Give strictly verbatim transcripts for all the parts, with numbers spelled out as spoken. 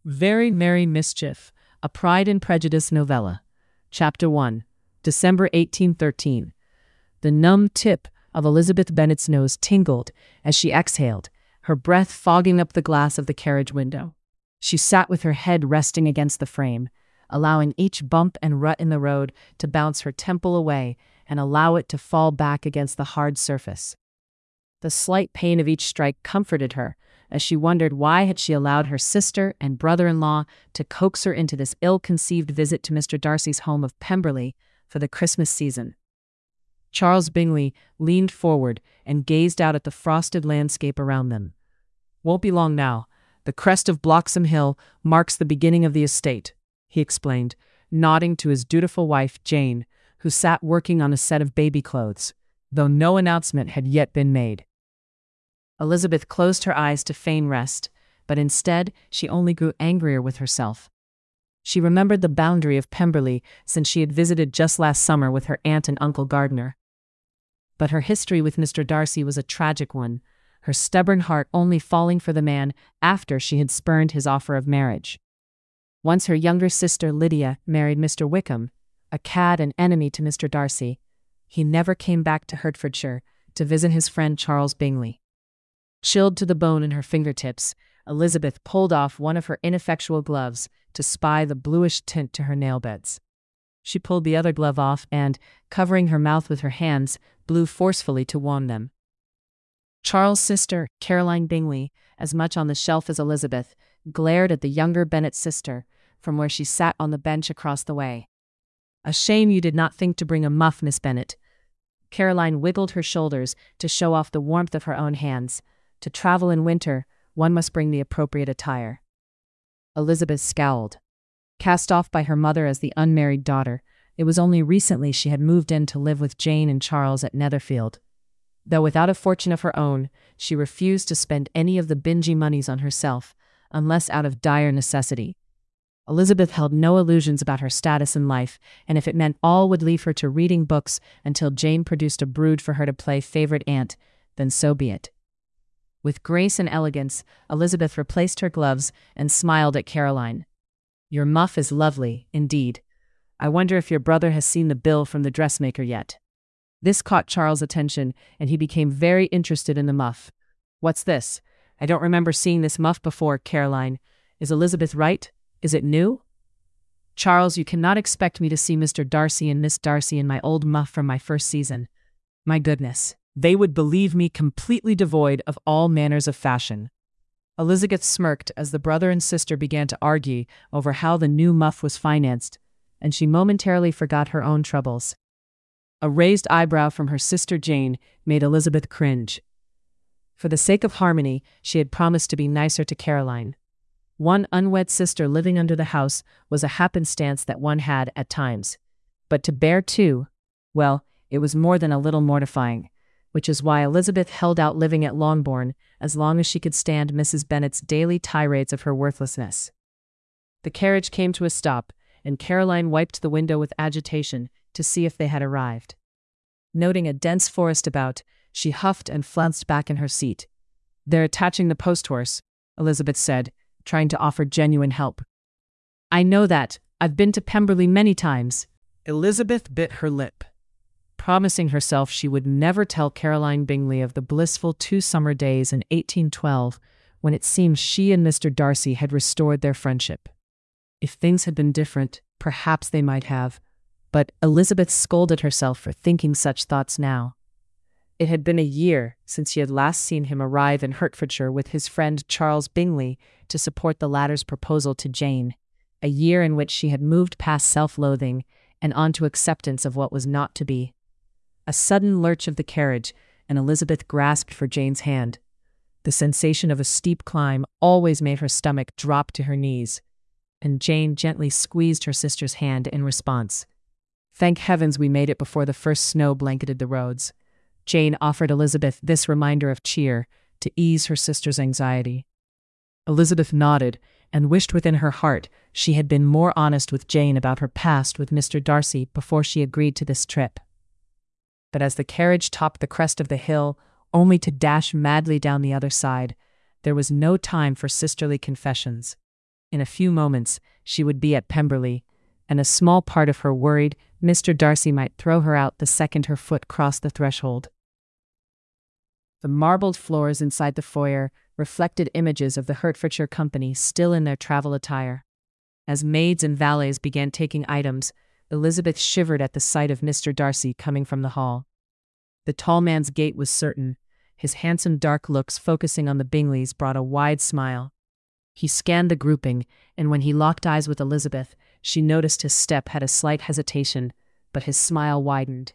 Very Merry Mischief, a Pride and Prejudice novella. Chapter one, December eighteen thirteen. The numb tip of Elizabeth Bennet's nose tingled as she exhaled, her breath fogging up the glass of the carriage window. She sat with her head resting against the frame, allowing each bump and rut in the road to bounce her temple away and allow it to fall back against the hard surface. The slight pain of each strike comforted her, as she wondered why had she allowed her sister and brother-in-law to coax her into this ill-conceived visit to Mister Darcy's home of Pemberley for the Christmas season. Charles Bingley leaned forward and gazed out at the frosted landscape around them. "Won't be long now. The crest of Bloxham Hill marks the beginning of the estate," he explained, nodding to his dutiful wife, Jane, who sat working on a set of baby clothes, though no announcement had yet been made. Elizabeth closed her eyes to feign rest, but instead she only grew angrier with herself. She remembered the boundary of Pemberley since she had visited just last summer with her aunt and Uncle Gardiner. But her history with Mister Darcy was a tragic one, her stubborn heart only falling for the man after she had spurned his offer of marriage. Once her younger sister Lydia married Mister Wickham, a cad and enemy to Mister Darcy, he never came back to Hertfordshire to visit his friend Charles Bingley. Chilled to the bone in her fingertips, Elizabeth pulled off one of her ineffectual gloves to spy the bluish tint to her nail beds. She pulled the other glove off and, covering her mouth with her hands, blew forcefully to warm them. Charles' sister, Caroline Bingley, as much on the shelf as Elizabeth, glared at the younger Bennet sister from where she sat on the bench across the way. "A shame you did not think to bring a muff, Miss Bennet." Caroline wiggled her shoulders to show off the warmth of her own hands. To travel in winter, one must bring the appropriate attire. Elizabeth scowled. Cast off by her mother as the unmarried daughter, it was only recently she had moved in to live with Jane and Charles at Netherfield. Though without a fortune of her own, she refused to spend any of the Bingley moneys on herself, unless out of dire necessity. Elizabeth held no illusions about her status in life, and if it meant all would leave her to reading books until Jane produced a brood for her to play favorite aunt, then so be it. With grace and elegance, Elizabeth replaced her gloves and smiled at Caroline. "Your muff is lovely, indeed. I wonder if your brother has seen the bill from the dressmaker yet." This caught Charles' attention, and he became very interested in the muff. "What's this? I don't remember seeing this muff before, Caroline. Is Elizabeth right? Is it new?" "Charles, you cannot expect me to see Mister Darcy and Miss Darcy in my old muff from my first season. My goodness, they would believe me completely devoid of all manners of fashion." Elizabeth smirked as the brother and sister began to argue over how the new muff was financed, and she momentarily forgot her own troubles. A raised eyebrow from her sister Jane made Elizabeth cringe. For the sake of harmony, she had promised to be nicer to Caroline. One unwed sister living under the house was a happenstance that one had at times. But to bear two, well, it was more than a little mortifying, which is why Elizabeth held out living at Longbourn as long as she could stand Missus Bennet's daily tirades of her worthlessness. The carriage came to a stop, and Caroline wiped the window with agitation to see if they had arrived. Noting a dense forest about, she huffed and flounced back in her seat. "They're attaching the post-horse," Elizabeth said, trying to offer genuine help. "I know that. I've been to Pemberley many times." Elizabeth bit her lip, promising herself she would never tell Caroline Bingley of the blissful two summer days in eighteen twelve when it seemed she and Mister Darcy had restored their friendship. If things had been different, perhaps they might have, but Elizabeth scolded herself for thinking such thoughts now. It had been a year since she had last seen him arrive in Hertfordshire with his friend Charles Bingley to support the latter's proposal to Jane, a year in which she had moved past self-loathing and onto acceptance of what was not to be. A sudden lurch of the carriage, and Elizabeth grasped for Jane's hand. The sensation of a steep climb always made her stomach drop to her knees, and Jane gently squeezed her sister's hand in response. "Thank heavens we made it before the first snow blanketed the roads." Jane offered Elizabeth this reminder of cheer to ease her sister's anxiety. Elizabeth nodded and wished within her heart she had been more honest with Jane about her past with Mister Darcy before she agreed to this trip. But as the carriage topped the crest of the hill, only to dash madly down the other side, there was no time for sisterly confessions. In a few moments, she would be at Pemberley, and a small part of her worried Mister Darcy might throw her out the second her foot crossed the threshold. The marbled floors inside the foyer reflected images of the Hertfordshire Company still in their travel attire. As maids and valets began taking items, Elizabeth shivered at the sight of Mister Darcy coming from the hall. The tall man's gait was certain. His handsome dark looks focusing on the Bingleys brought a wide smile. He scanned the grouping, and when he locked eyes with Elizabeth, she noticed his step had a slight hesitation, but his smile widened.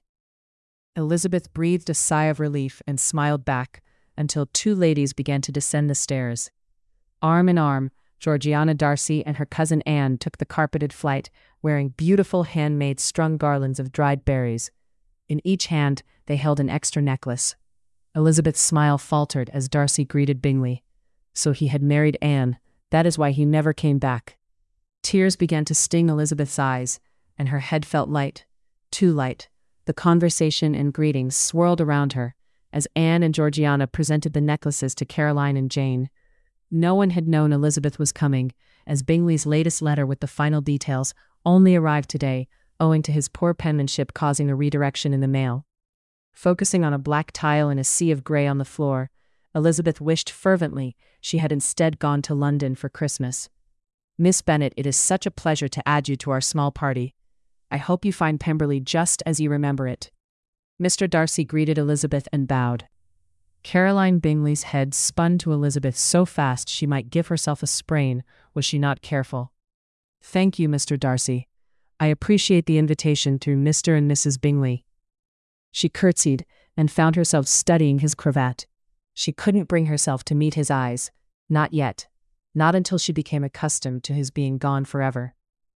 Elizabeth breathed a sigh of relief and smiled back, until two ladies began to descend the stairs. Arm in arm, Georgiana Darcy and her cousin Anne took the carpeted flight, wearing beautiful handmade strung garlands of dried berries. In each hand, they held an extra necklace. Elizabeth's smile faltered as Darcy greeted Bingley. So he had married Anne. That is why he never came back. Tears began to sting Elizabeth's eyes, and her head felt light, too light. The conversation and greetings swirled around her, as Anne and Georgiana presented the necklaces to Caroline and Jane. No one had known Elizabeth was coming, as Bingley's latest letter with the final details only arrived today, owing to his poor penmanship causing a redirection in the mail. Focusing on a black tile in a sea of grey on the floor, Elizabeth wished fervently she had instead gone to London for Christmas. Miss Bennet, it is such a pleasure to add you to our small party. I hope you find Pemberley just as you remember it. Mister Darcy greeted Elizabeth and bowed. Caroline Bingley's head spun to Elizabeth so fast she might give herself a sprain, was she not careful. Thank you, Mister Darcy. I appreciate the invitation through Mister and Missus Bingley. She curtsied and found herself studying his cravat. She couldn't bring herself to meet his eyes, not yet, not until she became accustomed to his being gone forever.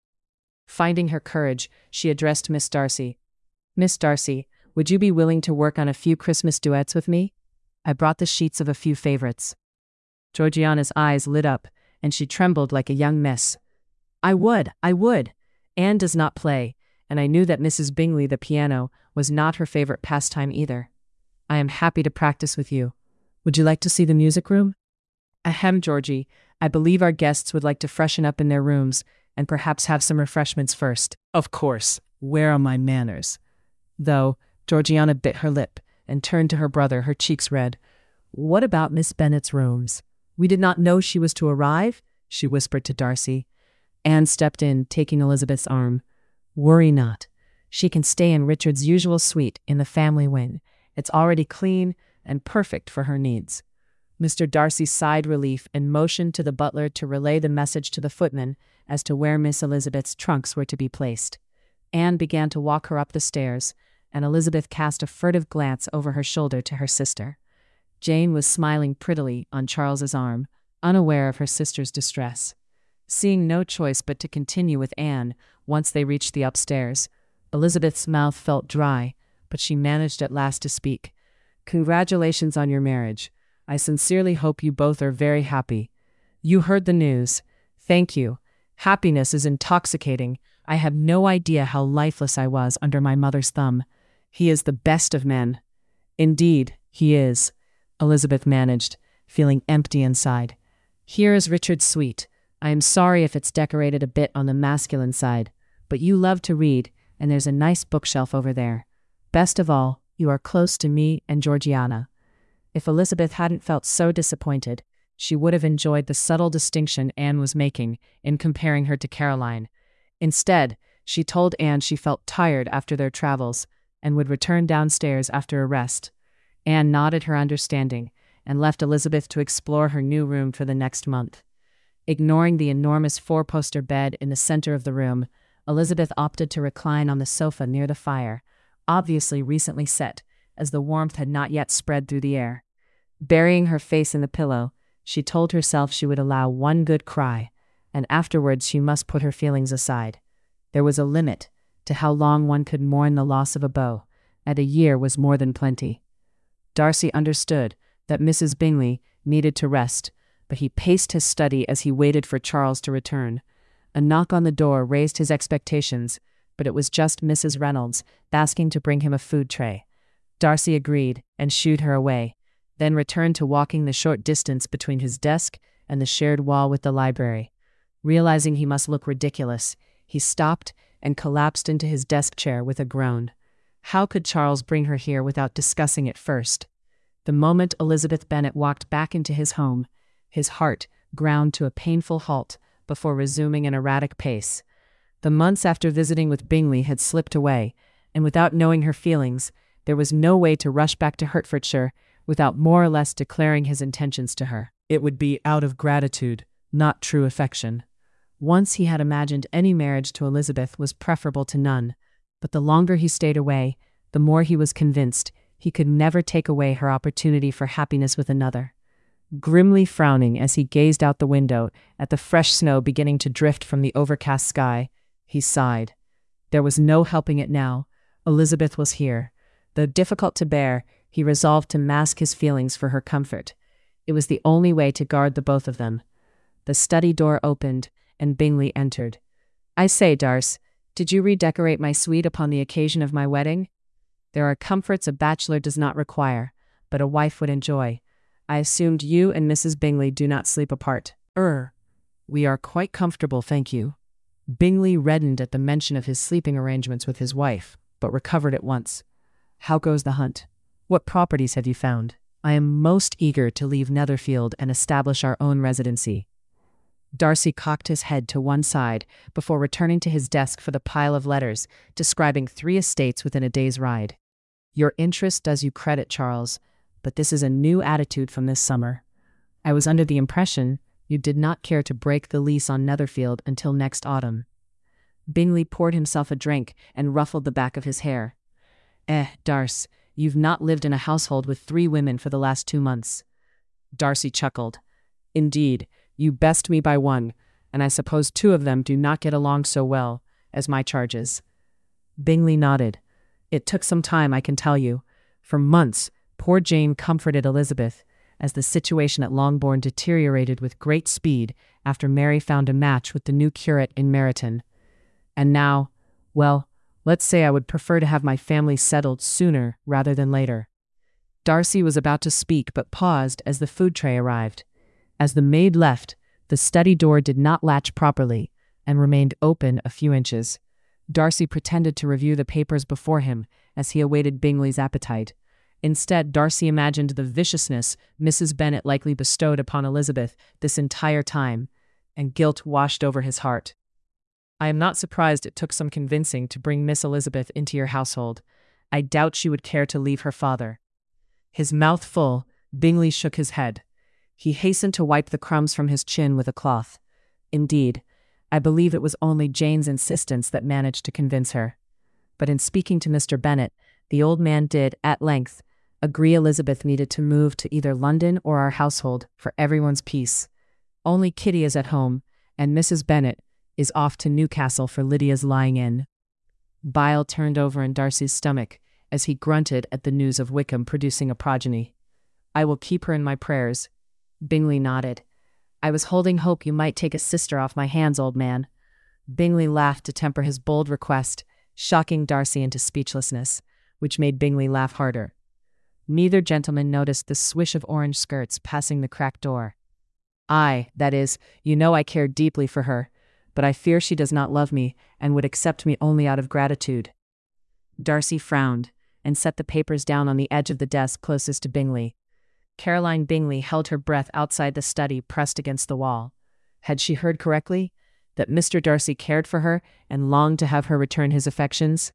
Finding her courage, she addressed Miss Darcy. Miss Darcy, would you be willing to work on a few Christmas duets with me? I brought the sheets of a few favorites. Georgiana's eyes lit up, and she trembled like a young miss. I would, I would. Anne does not play, and I knew that Missus Bingley, the piano, was not her favorite pastime either. I am happy to practice with you. Would you like to see the music room? Ahem, Georgie. I believe our guests would like to freshen up in their rooms, and perhaps have some refreshments first. Of course. Where are my manners? Though, Georgiana bit her lip, and turned to her brother, her cheeks red. What about Miss Bennet's rooms? We did not know she was to arrive, she whispered to Darcy. Anne stepped in, taking Elizabeth's arm. Worry not. She can stay in Richard's usual suite in the family wing. It's already clean and perfect for her needs. Mister Darcy sighed relief and motioned to the butler to relay the message to the footman as to where Miss Elizabeth's trunks were to be placed. Anne began to walk her up the stairs, and Elizabeth cast a furtive glance over her shoulder to her sister. Jane was smiling prettily on Charles's arm, unaware of her sister's distress. Seeing no choice but to continue with Anne once they reached the upstairs, Elizabeth's mouth felt dry, but she managed at last to speak. Congratulations on your marriage. I sincerely hope you both are very happy. You heard the news. Thank you. Happiness is intoxicating. I have no idea how lifeless I was under my mother's thumb. He is the best of men. Indeed, he is, Elizabeth managed, feeling empty inside. Here is Richard's suite. I am sorry if it's decorated a bit on the masculine side, but you love to read, and there's a nice bookshelf over there. Best of all, you are close to me and Georgiana. If Elizabeth hadn't felt so disappointed, she would have enjoyed the subtle distinction Anne was making in comparing her to Caroline. Instead, she told Anne she felt tired after their travels and would return downstairs after a rest. Anne nodded her understanding and left Elizabeth to explore her new room for the next month. Ignoring the enormous four-poster bed in the center of the room, Elizabeth opted to recline on the sofa near the fire, obviously recently set, as the warmth had not yet spread through the air. Burying her face in the pillow, she told herself she would allow one good cry, and afterwards she must put her feelings aside. There was a limit to how long one could mourn the loss of a beau, and a year was more than plenty. Darcy understood that Missus Bingley needed to rest, but he paced his study as he waited for Charles to return. A knock on the door raised his expectations, but it was just Missus Reynolds, asking to bring him a food tray. Darcy agreed and shooed her away, then returned to walking the short distance between his desk and the shared wall with the library. Realizing he must look ridiculous, he stopped and collapsed into his desk chair with a groan. How could Charles bring her here without discussing it first? The moment Elizabeth Bennet walked back into his home, his heart ground to a painful halt before resuming an erratic pace. The months after visiting with Bingley had slipped away, and without knowing her feelings, there was no way to rush back to Hertfordshire without more or less declaring his intentions to her. It would be out of gratitude, not true affection. Once he had imagined any marriage to Elizabeth was preferable to none, but the longer he stayed away, the more he was convinced he could never take away her opportunity for happiness with another. Grimly frowning as he gazed out the window at the fresh snow beginning to drift from the overcast sky, he sighed. There was no helping it now. Elizabeth was here. Though difficult to bear, he resolved to mask his feelings for her comfort. It was the only way to guard the both of them. The study door opened, and Bingley entered. "I say, Darcy, did you redecorate my suite upon the occasion of my wedding? There are comforts a bachelor does not require, but a wife would enjoy. I assumed you and Missus Bingley do not sleep apart." Er, we are quite comfortable, thank you." Bingley reddened at the mention of his sleeping arrangements with his wife, but recovered at once. "How goes the hunt? What properties have you found? I am most eager to leave Netherfield and establish our own residency." Darcy cocked his head to one side before returning to his desk for the pile of letters describing three estates within a day's ride. "Your interest does you credit, Charles, but this is a new attitude from this summer. I was under the impression you did not care to break the lease on Netherfield until next autumn." Bingley poured himself a drink and ruffled the back of his hair. "Eh, Darcy, you've not lived in a household with three women for the last two months." Darcy chuckled. "Indeed, you best me by one, and I suppose two of them do not get along so well as my charges." Bingley nodded. "It took some time, I can tell you. For months, poor Jane comforted Elizabeth, as the situation at Longbourn deteriorated with great speed after Mary found a match with the new curate in Meryton. And now, well, let's say I would prefer to have my family settled sooner rather than later." Darcy was about to speak but paused as the food tray arrived. As the maid left, the study door did not latch properly and remained open a few inches. Darcy pretended to review the papers before him as he awaited Bingley's appetite. Instead, Darcy imagined the viciousness Missus Bennet likely bestowed upon Elizabeth this entire time, and guilt washed over his heart. "I am not surprised it took some convincing to bring Miss Elizabeth into your household. I doubt she would care to leave her father." His mouth full, Bingley shook his head. He hastened to wipe the crumbs from his chin with a cloth. "Indeed, I believe it was only Jane's insistence that managed to convince her." But in speaking to Mister Bennet, the old man did, at length, agree Elizabeth needed to move to either London or our household for everyone's peace. Only Kitty is at home, and Missus Bennet is off to Newcastle for Lydia's lying-in. Bile turned over in Darcy's stomach as he grunted at the news of Wickham producing a progeny. "I will keep her in my prayers." Bingley nodded. "I was holding hope you might take a sister off my hands, old man." Bingley laughed to temper his bold request, shocking Darcy into speechlessness, which made Bingley laugh harder. Neither gentleman noticed the swish of orange skirts passing the cracked door. "Aye, that is, you know I care deeply for her, but I fear she does not love me and would accept me only out of gratitude." Darcy frowned and set the papers down on the edge of the desk closest to Bingley. Caroline Bingley held her breath outside the study, pressed against the wall. Had she heard correctly? That Mister Darcy cared for her and longed to have her return his affections?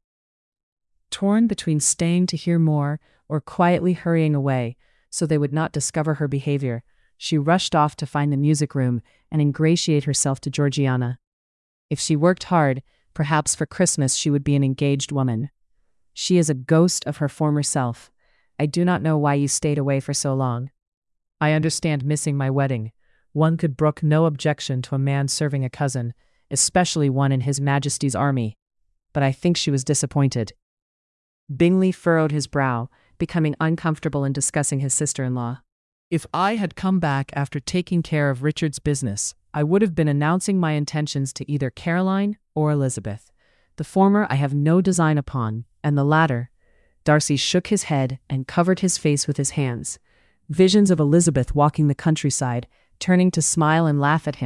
Torn between staying to hear more or quietly hurrying away so they would not discover her behavior, she rushed off to find the music room and ingratiate herself to Georgiana. If she worked hard, perhaps for Christmas she would be an engaged woman. "She is a ghost of her former self. I do not know why you stayed away for so long." "I understand missing my wedding. One could brook no objection to a man serving a cousin, especially one in His Majesty's army. But I think she was disappointed." Bingley furrowed his brow, becoming uncomfortable in discussing his sister-in-law. "If I had come back after taking care of Richard's business, I would have been announcing my intentions to either Caroline or Elizabeth. The former I have no design upon, and the latter—" Darcy shook his head and covered his face with his hands. Visions of Elizabeth walking the countryside, turning to smile and laugh at him,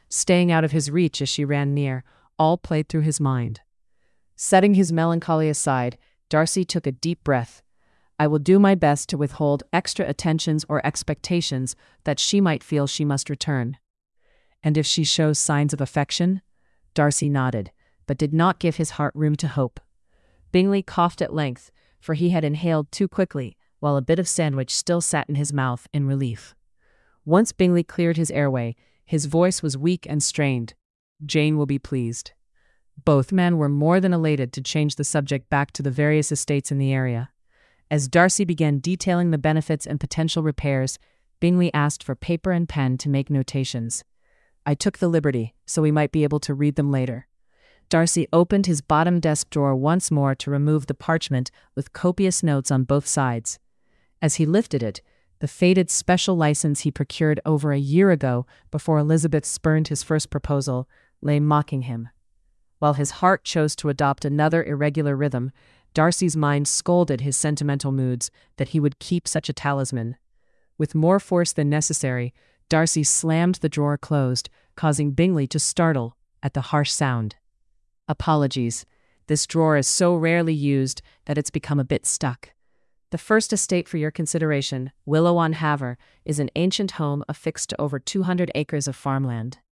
staying out of his reach as she ran near, all played through his mind. Setting his melancholy aside, Darcy took a deep breath. I will do my best to withhold extra attentions or expectations that she might feel she must return. And if she shows signs of affection? Darcy nodded, but did not give his heart room to hope. Bingley coughed at length, for he had inhaled too quickly, while a bit of sandwich still sat in his mouth in relief. Once Bingley cleared his airway, his voice was weak and strained. Jane will be pleased. Both men were more than elated to change the subject back to the various estates in the area. As Darcy began detailing the benefits and potential repairs, Bingley asked for paper and pen to make notations. I took the liberty, so we might be able to read them later. Darcy opened his bottom desk drawer once more to remove the parchment with copious notes on both sides. As he lifted it, the faded special license he procured over a year ago before Elizabeth spurned his first proposal lay mocking him. While his heart chose to adopt another irregular rhythm, Darcy's mind scolded his sentimental moods that he would keep such a talisman. With more force than necessary, Darcy slammed the drawer closed, causing Bingley to startle at the harsh sound. Apologies. This drawer is so rarely used that it's become a bit stuck. The first estate for your consideration, Willow-on-Haver, is an ancient home affixed to over two hundred acres of farmland.